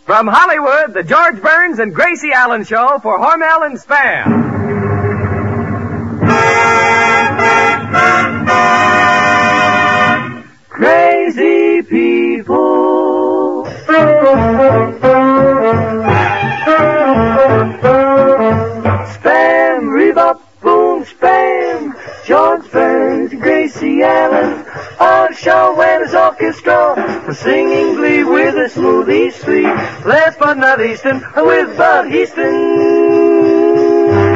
From Hollywood, the George Burns and Gracie Allen Show for Hormel and Spam. Crazy people. Spam, rebop, boom, spam. George Burns, Gracie Allen, on show when his orchestra for singing glee with a smooth East Street. Last but not Easton, with Bud Easton.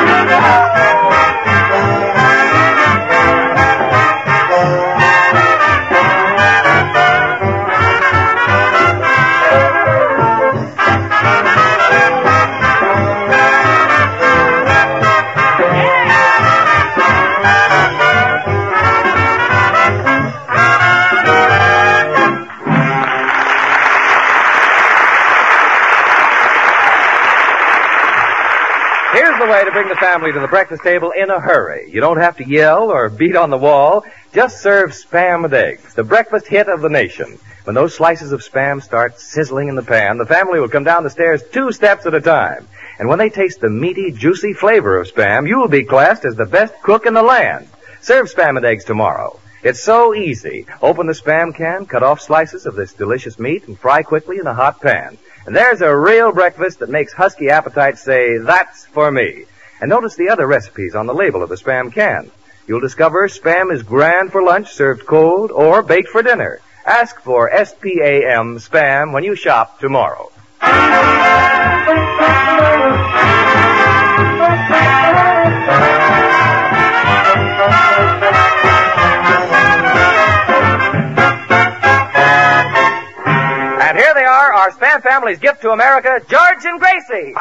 Here's the way to bring the family to the breakfast table in a hurry. You don't have to yell or beat on the wall. Just serve Spam with eggs, the breakfast hit of the nation. When those slices of Spam start sizzling in the pan, the family will come down the stairs 2 steps at a time. And when they taste the meaty, juicy flavor of Spam, you'll be classed as the best cook in the land. Serve Spam with eggs tomorrow. It's so easy. Open the Spam can, cut off slices of this delicious meat, and fry quickly in a hot pan. And there's a real breakfast that makes husky appetites say, "That's for me." And notice the other recipes on the label of the Spam can. You'll discover Spam is grand for lunch, served cold, or baked for dinner. Ask for SPAM Spam when you shop tomorrow. And here they are, our Spam family's gift to America, George and Gracie.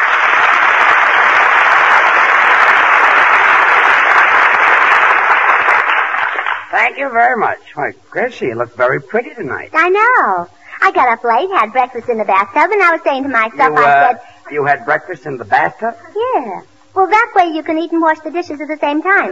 Thank you very much. Why, Gracie, you look very pretty tonight. I know. I got up late, had breakfast in the bathtub, and I was saying to myself, I said... You had breakfast in the bathtub? Yeah. Well, that way you can eat and wash the dishes at the same time.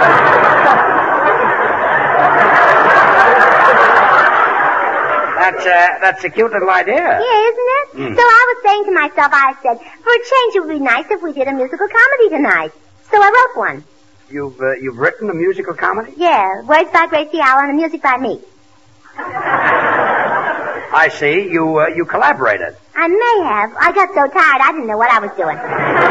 That's a cute little idea. Yeah, isn't it? Mm. So I was saying to myself, I said, for a change, it would be nice if we did a musical comedy tonight. So I wrote one. You've written a musical comedy? Yeah, words by Gracie Allen and music by me. I see. You collaborated. I may have. I got so tired I didn't know what I was doing.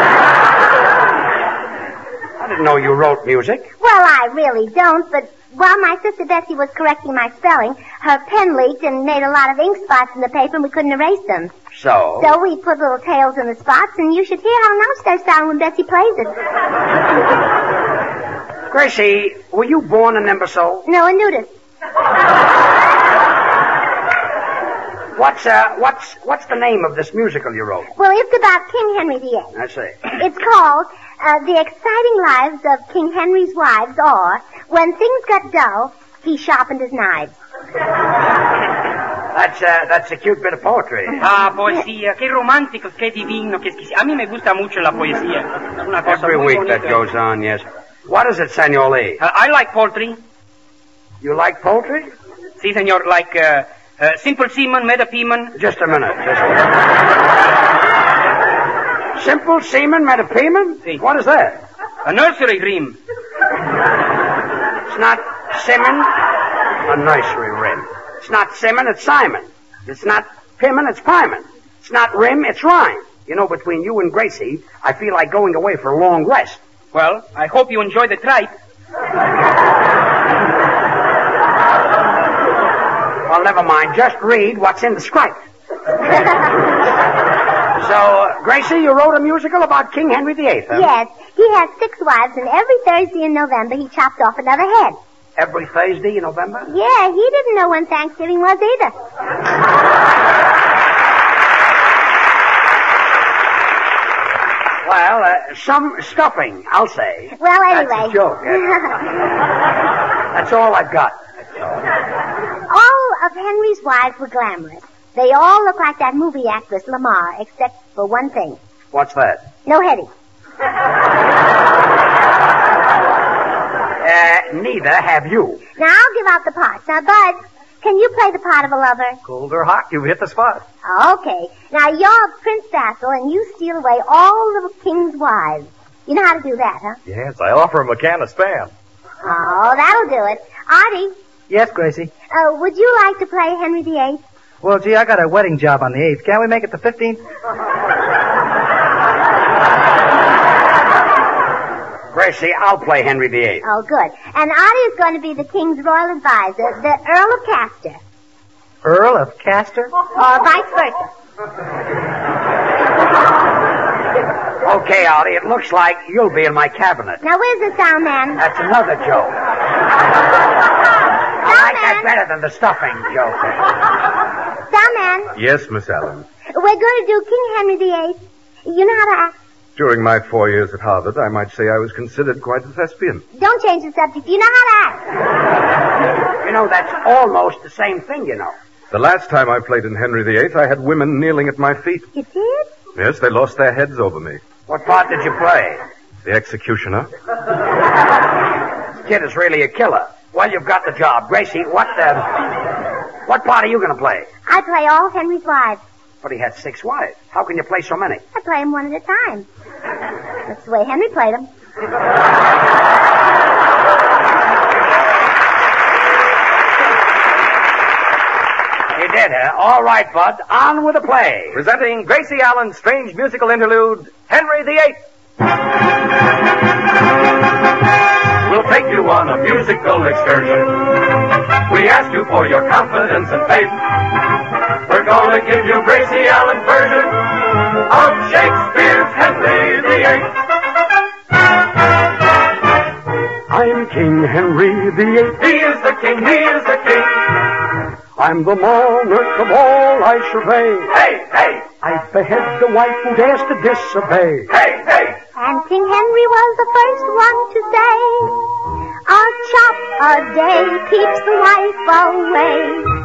I didn't know you wrote music. Well, I really don't, but while my sister Bessie was correcting my spelling, her pen leaked and made a lot of ink spots in the paper and we couldn't erase them. So? So we put little tails in the spots, and you should hear how nice they sound when Bessie plays it. Gracie, were you born an imbecile? No, a nudist. What's the name of this musical you wrote? Well, it's about King Henry VIII. I see. It's called The Exciting Lives of King Henry's Wives, or When Things Got Dull, He Sharpened His Knives. That's a cute bit of poetry. Ah, poesía, qué romántico, qué divino, qué exquisito. A mí me gusta mucho la poesía. Es una cosa Every muy week bonita. that goes on, yes. What is it, Senor Lee? I like poultry. You like poultry? Sí, senor, like simple seaman, metapeman. Just a minute. Simple semen metapeman? Sí. What is that? A nursery rhyme. It's not semen. A nursery rim. It's not semen, it's Simon. It's not pimmon, it's pieman. It's not rim, it's rhyme. You know, between you and Gracie, I feel like going away for a long rest. Well, I hope you enjoy the tripe. Well, never mind. Just read what's in the script. So, Gracie, you wrote a musical about King Henry VIII, huh? Yes, he has 6 wives, and every Thursday in November he chopped off another head. Every Thursday in November? Yeah, he didn't know when Thanksgiving was either. Well, some stuffing, I'll say. Well, anyway. That's a joke. That's all I've got. All of Henry's wives were glamorous. They all look like that movie actress, Lamar, except for one thing. What's that? No heading. Neither have you. Now, I'll give out the parts. Now, Bud, Can you play the part of a lover? Cold or hot, you've hit the spot. Okay. Now, you're Prince Basil, and you steal away all the king's wives. You know how to do that, huh? Yes, I offer him a can of Spam. Oh, that'll do it. Artie, Yes, Gracie. would you like to play Henry VIII? Well, gee, I got a wedding job on the 8th. Can't we make it the 15th? Gracie, I'll play Henry VIII. Oh, good. And Artie is going to be the king's royal advisor, the Earl of Castor. Earl of Castor? Or vice versa. Okay, Artie, it looks like you'll be in my cabinet. Now, where's the sound man? That's another joke. I like that better than the stuffing joke. Sound man, Yes, Miss Allen. we're going to do King Henry VIII. You know how to act. During my 4 years at Harvard, I might say I was considered quite a thespian. Don't change the subject. You know how to act. You know, that's almost the same thing, you know. The last time I played in Henry VIII, I had women kneeling at my feet. You did? Yes, they lost their heads over me. What part did you play? The executioner. This kid is really a killer. Well, you've got the job. Gracie, what part are you going to play? I play all Henry's wives. But he had 6 wives. How can you play so many? I play them one at a time. That's the way Henry played them. You did, huh? All right, Bud. On with the play. Presenting Gracie Allen's strange musical interlude, Henry VIII. We'll take you on a musical excursion. We ask you for your confidence and faith. We're gonna give you Gracie Allen's version of Shakespeare's Henry VIII. I'm King Henry VIII. He is the king, he is the king. I'm the monarch of all I survey. Hey, hey, I behead the wife who dares to disobey. hey, hey. And King Henry was the first one to say, a chop a day keeps the wife away.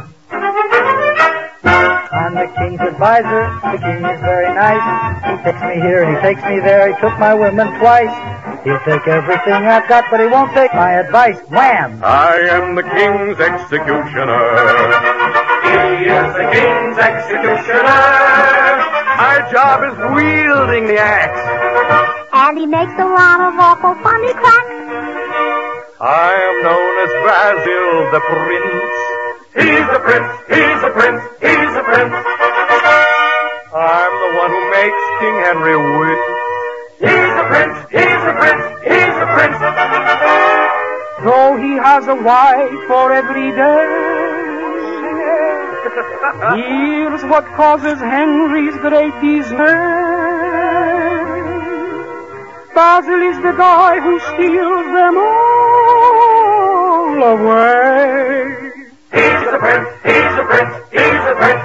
I'm the king's advisor. The king is very nice. He takes me here and he takes me there. He took my women twice. He'll take everything I've got, but he won't take my advice. Wham! I am the king's executioner. He is the king's executioner. My job is wielding the axe. And he makes a lot of awful funny cracks. I am known as Basil the Prince. He's the prince, he's the prince, he's the prince. I'm the one who makes King Henry win. He's the prince, he's the prince, he's the prince. Though he has a wife for every day, here's what causes Henry's great dismay. Basil is the guy who steals them all away. He's the prince, he's the prince, he's the prince.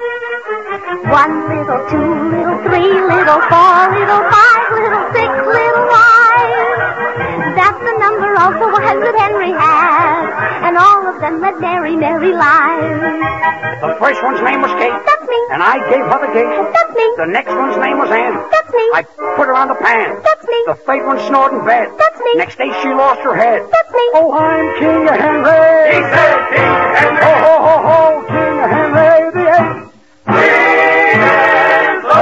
1 little, 2 little, 3 little, 4 little, 5 little, 6 little wives. That's the number of the wives that Henry has. And all of them led merry, merry lives. The first one's name was Kate. That's me. And I gave her the gate. That's me. The next one's name was Anne. That's me. I put her on the pan. That's me. The third one snored in bed. That's me. Next day she lost her head. That's me. Oh, I'm King Henry. He said King Henry. Ho, ho, ho, ho, King Henry VIII. He is the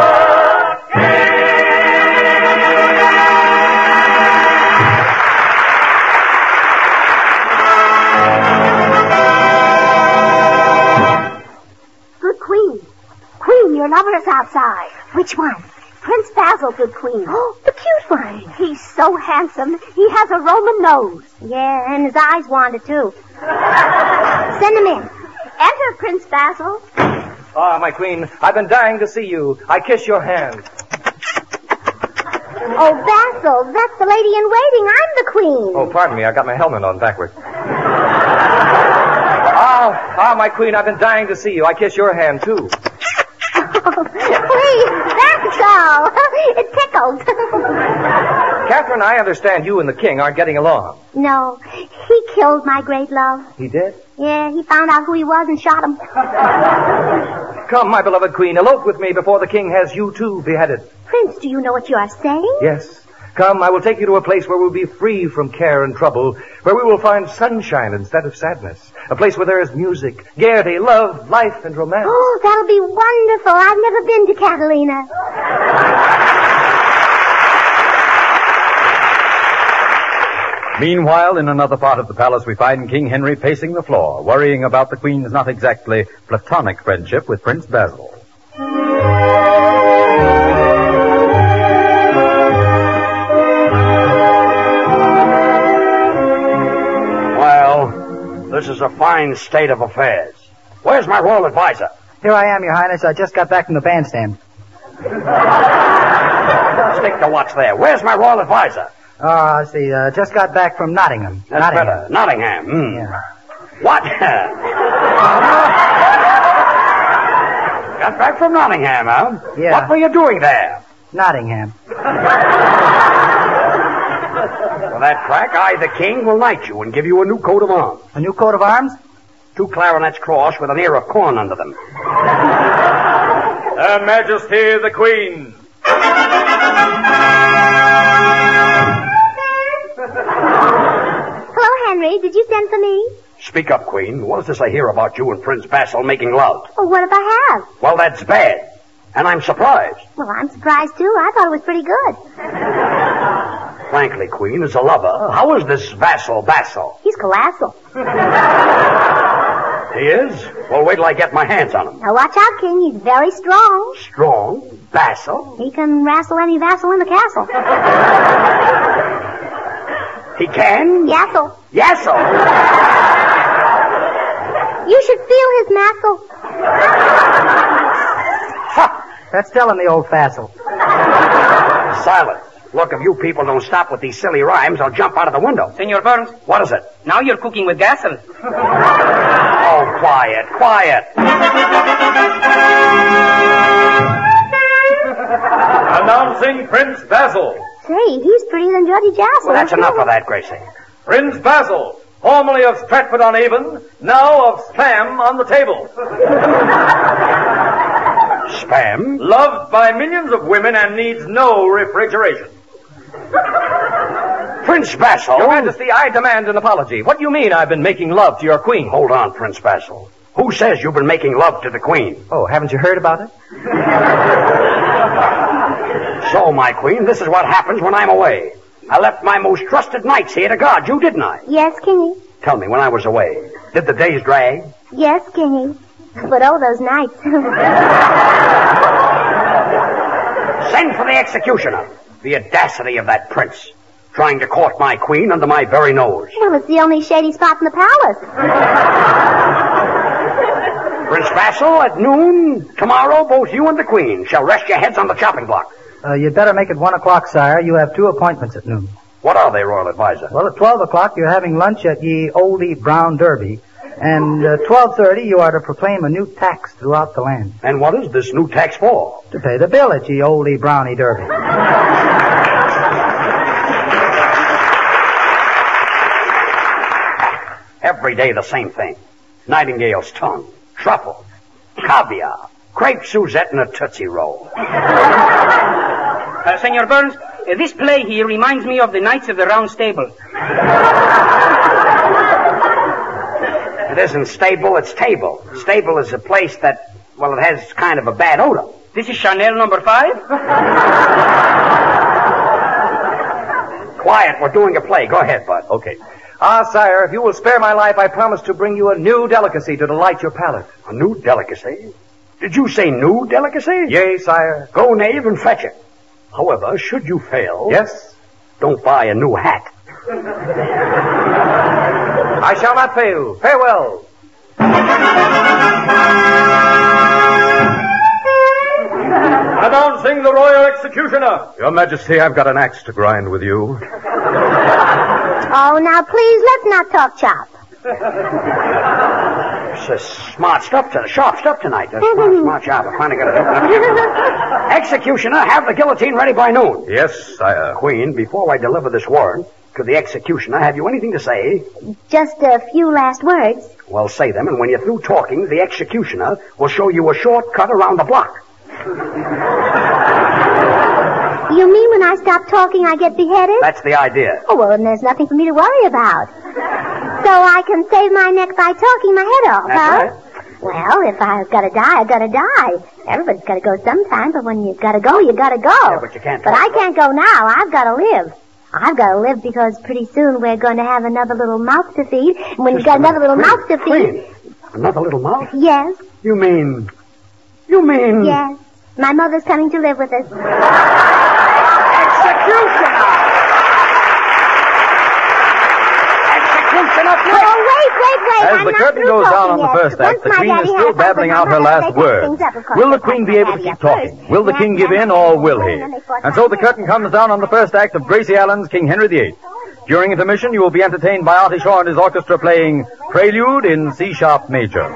Good queen. Queen, your lover's outside. Which one? Prince Basil, good queen. Oh, the cute one. He's so handsome. He has a Roman nose. Yeah, and his eyes wander, too. Send him in. Enter, Prince Basil. Ah, my queen, I've been dying to see you. I kiss your hand. Oh, Basil, that's the lady in waiting. I'm the queen. Oh, pardon me, I got my helmet on backwards. My queen, I've been dying to see you. I kiss your hand, too. Please, that's all. It tickled. Catherine, I understand you and the king aren't getting along. No, he killed my great love. He did? Yeah, he found out who he was and shot him. Come, my beloved queen, elope with me before the king has you, too, beheaded. Prince, do you know what you are saying? Yes. Come, I will take you to a place where we'll be free from care and trouble, where we will find sunshine instead of sadness, A place where there is music, gaiety, love, life, and romance. Oh, that'll be wonderful. I've never been to Catalina. Meanwhile, in another part of the palace, we find King Henry pacing the floor, worrying about the Queen's not exactly platonic friendship with Prince Basil. Well, this is a fine state of affairs. Where's my royal advisor? Here I am, Your Highness. I just got back from the bandstand. Stick to what's there. Where's my royal advisor? Oh, I see. Just got back from Nottingham. That's better. Nottingham. Yeah. What? Got back from Nottingham, huh? Yeah. What were you doing there? Nottingham. For that crack, I, the king, will knight you and give you a new coat of arms. A new coat of arms? 2 clarinets crossed with an ear of corn under them. Her Majesty the Queen. Hello, Henry. Did you send for me? Speak up, Queen. What is this I hear about you and Prince Basil making love? Oh, what if I have? Well, that's bad. And I'm surprised. Well, I'm surprised, too. I thought it was pretty good. Frankly, Queen, as a lover, how is this Basil? He's colossal. He is? Well, wait till I get my hands on him. Now, watch out, King. He's very strong. Strong? Basil? He can wrestle any vassal in the castle. He can? Yassel. Yassel? You should feel his muscle. That's telling the old facile. Silence. Look, if you people don't stop with these silly rhymes, I'll jump out of the window. Senor Burns, What is it? now you're cooking with gasoline. Oh, quiet. Announcing Prince Basil. Say, he's prettier than Judgy Jassel. Well, that's enough of that, Gracie. Prince Basil, formerly of Stratford-on-Avon, now of Spam on the table. Spam? Loved by millions of women and needs no refrigeration. Prince Basil? Your Majesty, I demand an apology. What do you mean I've been making love to your queen? Hold on, Prince Basil. Who says you've been making love to the Queen? Oh, haven't you heard about it? So, my Queen, this is what happens when I'm away. I left my most trusted knights here to guard you, didn't I? Yes, Kingy. Tell me, when I was away, did the days drag? Yes, Kingy. But oh, those nights. Send for the executioner. The audacity of that prince. Trying to court my queen under my very nose. Well, it's the only shady spot in the palace. Prince Basil, at noon, tomorrow, both you and the queen shall rest your heads on the chopping block. You'd better make it 1 o'clock, sire. You have 2 appointments at noon. What are they, Royal Advisor? Well, at 12 o'clock, you're having lunch at ye Oldie Brown Derby. And at 12:30, you are to proclaim a new tax throughout the land. And what is this new tax for? To pay the bill at ye Oldie Brownie Derby. Every day the same thing. Nightingale's tongue, truffle, caviar, crepe Suzette, and a Tootsie Roll. Senor Burns, this play here reminds me of the Knights of the Round Table. It isn't stable, it's table. Stable is a place that, well, it has kind of a bad odor. This is Chanel number 5? Quiet, we're doing a play. Go ahead, Bud. Okay. Sire, if you will spare my life, I promise to bring you a new delicacy to delight your palate. A new delicacy? Did you say new delicacy? Yea, sire. Go, knave, and fetch it. However, should you fail... Yes? Don't buy a new hat. I shall not fail. Farewell. Announcing the Royal Executioner. Your Majesty, I've got an axe to grind with you. Oh, now please, let's not talk chop. It's smart stuff tonight. Sharp stuff tonight. Smart job. I finally got it open up. Executioner, have the guillotine ready by noon. Yes, sire. Queen, before I deliver this warrant, could the executioner have you anything to say? Just a few last words. Well, say them, and when you're through talking, the executioner will show you a shortcut around the block. You mean when I stop talking, I get beheaded? That's the idea. Oh, well, then there's nothing for me to worry about. So I can save my neck by talking my head off, That's huh? right. Well, if I've got to die, I've got to die. Everybody's got to go sometime, but when you've got to go, you got to go. Yeah, but you can't But talk. I can't go now. I've got to live. I've got to live because pretty soon we're going to have another little mouth to feed. And when you've got another little mouth to feed... Queen, another little mouth? Yes, You mean... yes. My mother's coming to live with us. Executioner! Executioner, please! Oh, wait. As I'm the not curtain through goes down talking on the yet. first act, the Once my Queen is daddy still has babbling something, out her I'm last gonna take words. things up, of course. Will the They Queen fight be my able to daddy keep up talking? first. Will the King give in, or will he? And so the curtain comes down on the first act of Gracie Allen's King Henry VIII. During intermission, you will be entertained by Artie Shaw and his orchestra playing Prelude in C-sharp major.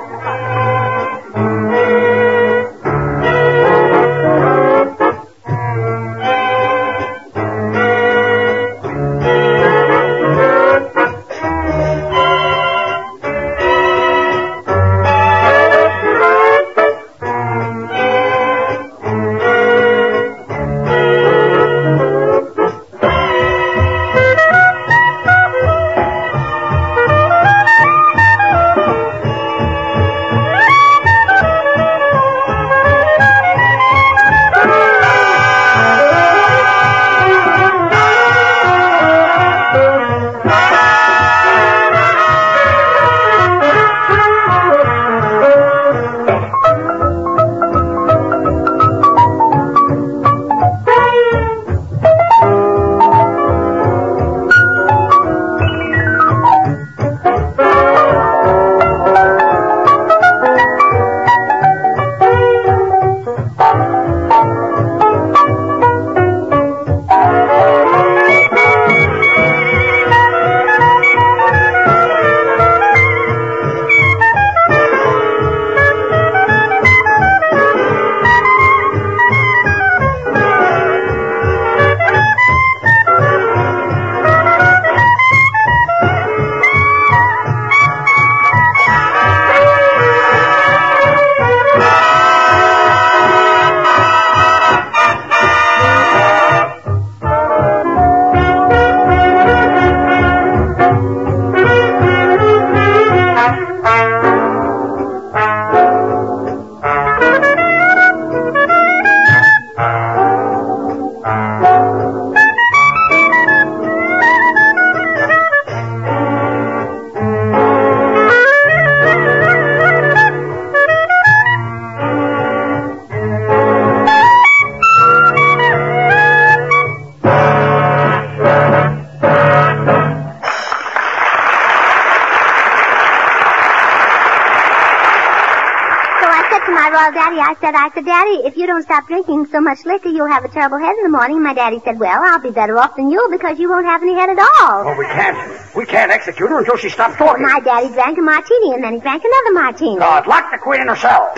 I said, Daddy, if you don't stop drinking so much liquor, you'll have a terrible head in the morning. And my daddy said, well, I'll be better off than you because you won't have any head at all. Oh, we can't execute her until she stops talking. My daddy drank a martini, and then he drank another martini. God, lock the Queen in her cell.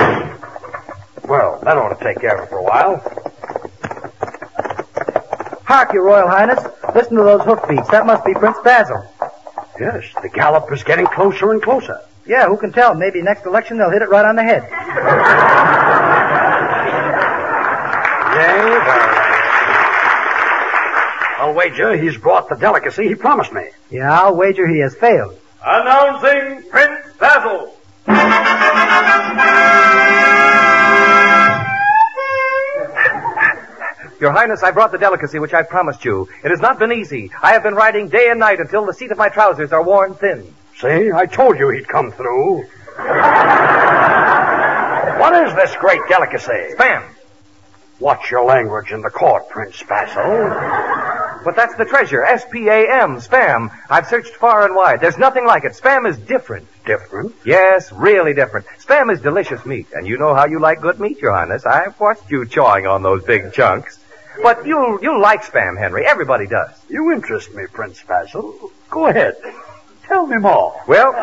Well, that ought to take care of her for a while. Hark, Your Royal Highness. Listen to those hoofbeats. That must be Prince Basil. Yes, the gallop is getting closer and closer. Yeah, who can tell? Maybe next election they'll hit it right on the head. Yay, I'll wager he's brought the delicacy he promised me. Yeah, I'll wager he has failed. Announcing Prince Basil. Your Highness, I brought the delicacy which I promised you. It has not been easy. I have been riding day and night until the seat of my trousers are worn thin. See, I told you he'd come through. What is this great delicacy? Spam. Watch your language in the court, Prince Basil. But that's the treasure. S-P-A-M, spam. I've searched far and wide. There's nothing like it. Spam is different. Different? Yes, really different. Spam is delicious meat, and you know how you like good meat, Your Highness. I've watched you chawing on those big chunks. But you'll like spam, Henry. Everybody does. You interest me, Prince Basil. Go ahead. Tell me more. Well,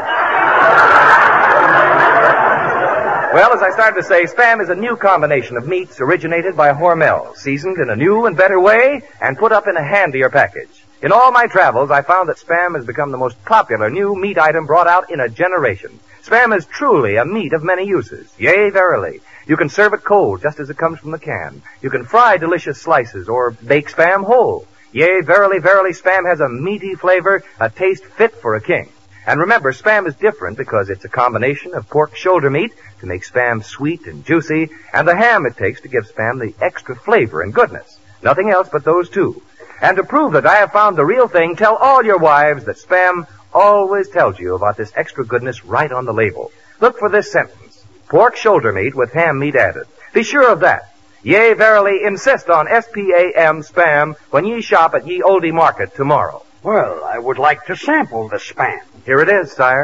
as I started to say, spam is a new combination of meats originated by Hormel, seasoned in a new and better way, and put up in a handier package. In all my travels, I found that spam has become the most popular new meat item brought out in a generation. Spam is truly a meat of many uses. Yea, verily. You can serve it cold, just as it comes from the can. You can fry delicious slices or bake spam whole. Yea, verily, verily, spam has a meaty flavor, a taste fit for a king. And remember, Spam is different because it's a combination of pork shoulder meat to make Spam sweet and juicy, and the ham it takes to give Spam the extra flavor and goodness. Nothing else but those two. And to prove that I have found the real thing, tell all your wives that Spam always tells you about this extra goodness right on the label. Look for this sentence: pork shoulder meat with ham meat added. Be sure of that. Yea, verily, insist on S-P-A-M, Spam, when ye shop at ye Oldie Market tomorrow. Well, I would like to sample the Spam. Here it is, sire.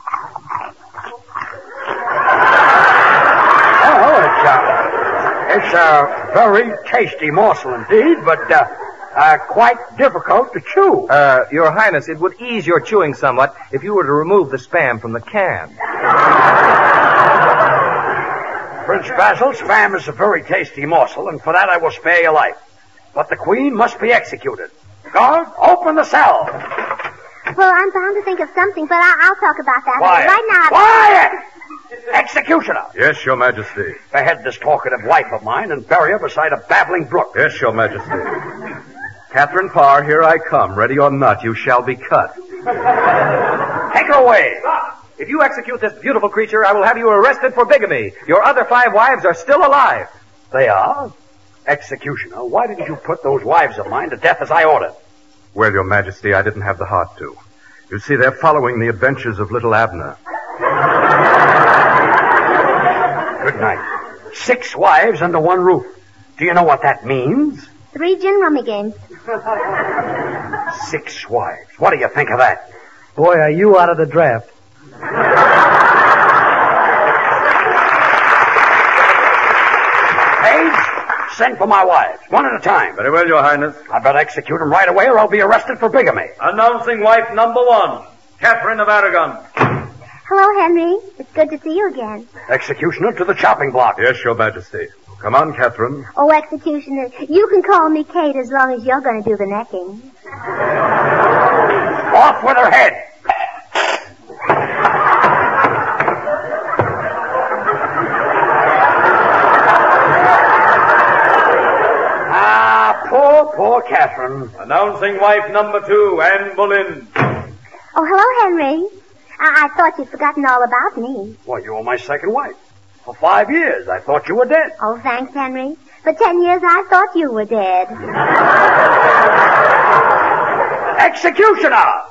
It's a very tasty morsel indeed, but quite difficult to chew. Your Highness, it would ease your chewing somewhat if you were to remove the Spam from the can. Prince Basil, Spam is a very tasty morsel, and for that I will spare your life. But the Queen must be executed. Guard, open the cell. Well, I'm bound to think of something, but I'll talk about that Quiet. right now. Quiet! Executioner! Yes, Your Majesty. Behead this talkative wife of mine and bury her beside a babbling brook. Yes, Your Majesty. Catherine Parr, here I come. Ready or not, you shall be cut. Take her away. If you execute this beautiful creature, I will have you arrested for bigamy. Your other 5 wives are still alive. They are? Executioner, why didn't you put those wives of mine to death as I ordered? Well, Your Majesty, I didn't have the heart to. You see, they're following the adventures of little Abner. Good night. 6 wives under one roof. Do you know what that means? 3 gin rummy games. 6 wives. What do you think of that? Boy, are you out of the draft. Page, send for my wives, one at a time. Very well, Your Highness. I better execute them right away or I'll be arrested for bigamy. Announcing wife number 1, Catherine of Aragon. Hello, Henry. It's good to see you again. Executioner, to the chopping block. Yes, Your Majesty. Come on, Catherine. Oh, executioner, you can call me Kate as long as you're going to do the necking. Off with her head. Poor Catherine. Announcing wife number 2, Anne Boleyn. Oh, hello, Henry. I thought you'd forgotten all about me. Well, you were my second wife. For 5 years, I thought you were dead. Oh, thanks, Henry. For 10 years, I thought you were dead. Executioner!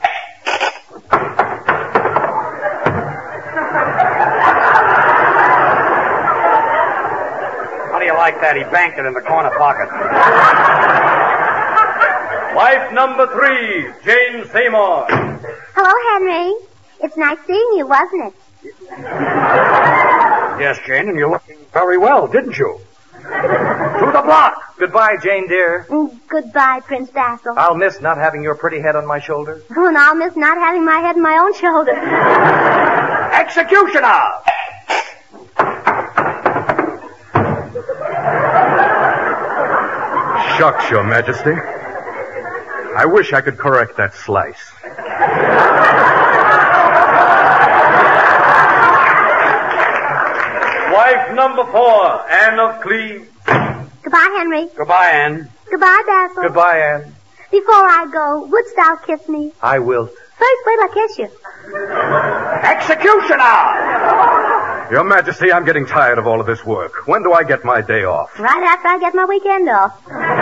How do you like that? He banked it in the corner pocket. Wife number 3, Jane Seymour. Hello, Henry. It's nice seeing you, wasn't it? Yes, Jane, and you're looking very well, didn't you? To the block. Goodbye, Jane, dear. Goodbye, Prince Basil. I'll miss not having your pretty head on my shoulder. Oh, and I'll miss not having my head on my own shoulder. Executioner! Shucks, Your Majesty. I wish I could correct that slice. Wife number 4, Anne of Cleves. Goodbye, Henry. Goodbye, Anne. Goodbye, Basil. Goodbye, Anne. Before I go, wouldst thou kiss me? I will. First, wait till I kiss you. Executioner! Your Majesty, I'm getting tired of all of this work. When do I get my day off? Right after I get my weekend off.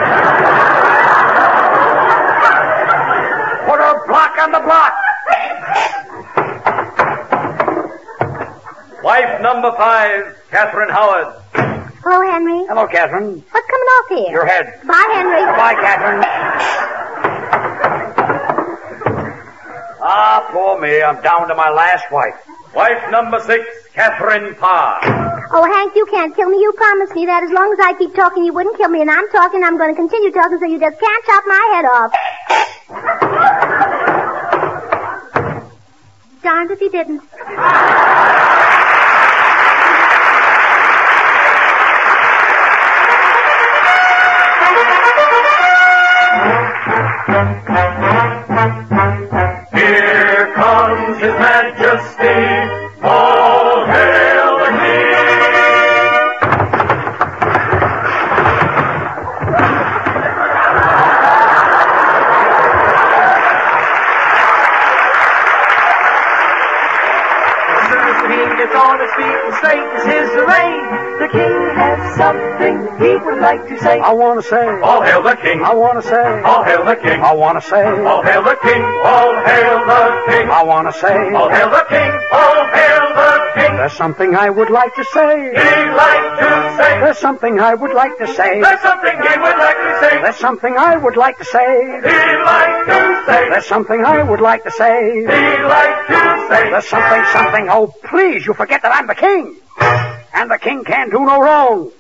Put a block on the block. Wife number 5, Catherine Howard. Hello, Henry. Hello, Catherine. What's coming off here? Your head. Bye, Henry. Goodbye, Catherine. Ah, poor me. I'm down to my last wife. Wife number 6, Catherine Parr. Oh, Hank, you can't kill me. You promised me that as long as I keep talking, you wouldn't kill me. And I'm talking. I'm going to continue talking so you just can't chop my head off. Darned if you didn't. Here comes His Majesty, all hail the King. he would like to say. I want to say, All hail the king. I want to say, All hail the king. I want to say, All hail the king. All hail the king. I want to say, All hail the king. All hail the king. there's something I would like to say. He liked to say. There's something I would like to say. There's something he would like to say. There's something I would like to say. He liked to say. There's something I would like to say. He liked to say. There's something. Oh, please, you forget that I'm the king. And the king can't do no wrong.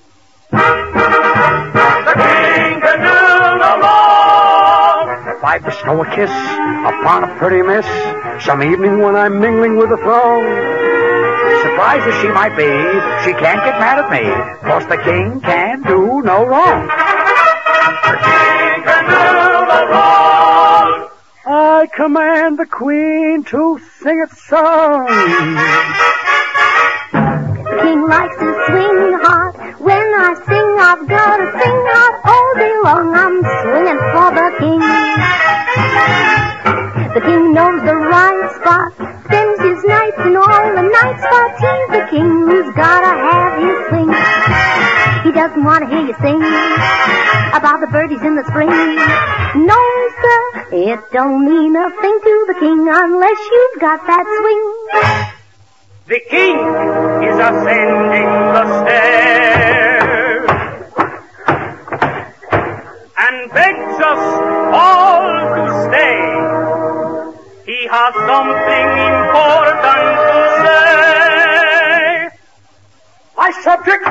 The king can do no wrong. If I bestow a kiss upon a pretty miss, some evening when I'm mingling with the throng, surprised as she might be, she can't get mad at me, 'cause the king can do no wrong. The king can do no wrong. I command the queen to sing its song. The king likes to swing hard. When I sing, I've got to sing hard all day long. I'm swinging for the king. The king knows the right spot, spends his nights in all the night spots. He's the king who's gotta have his swing. He doesn't want to hear you sing about the birdies in the spring. No, sir, it don't mean a thing to the king unless you've got that swing. The king is ascending the stairs and begs us all to stay. He has something important to say. My subject.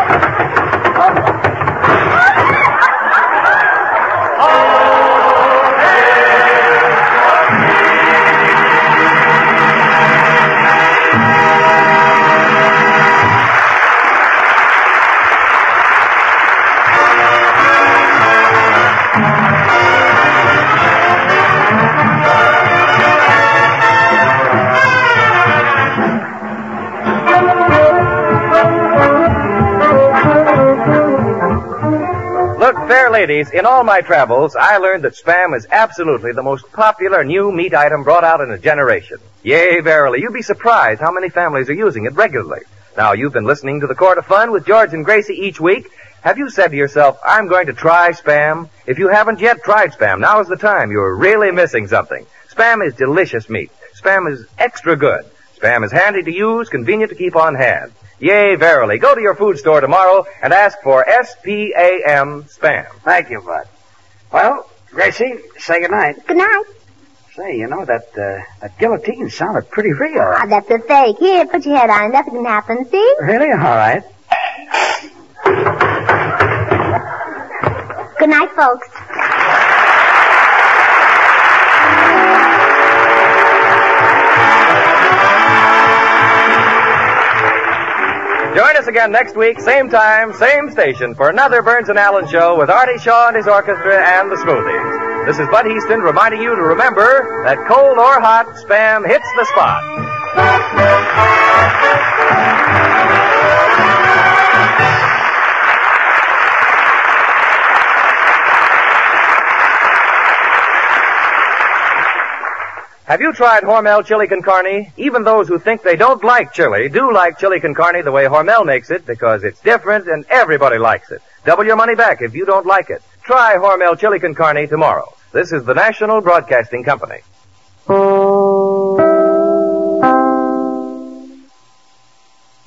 Fair ladies, in all my travels, I learned that Spam is absolutely the most popular new meat item brought out in a generation. Yea, verily, you'd be surprised how many families are using it regularly. Now, you've been listening to the Court of Fun with George and Gracie each week. Have you said to yourself, I'm going to try Spam? If you haven't yet tried Spam, now is the time. You're really missing something. Spam is delicious meat. Spam is extra good. Spam is handy to use, convenient to keep on hand. Yea, verily. Go to your food store tomorrow and ask for S-P-A-M, Spam. Thank you, Bud. Well, Gracie, say goodnight. Good night. Say, you know, that guillotine sounded pretty real. Ah, that's a fake. Here, put your head on. Nothing can happen, see? Really? All right. Good night, folks. Join us again next week, same time, same station, for another Burns and Allen show with Artie Shaw and his orchestra and the Smoothies. This is Bud Easton reminding you to remember that cold or hot, Spam hits the spot. Have you tried Hormel chili con carne? Even those who think they don't like chili do like chili con carne the way Hormel makes it because it's different and everybody likes it. Double your money back if you don't like it. Try Hormel chili con carne tomorrow. This is the National Broadcasting Company.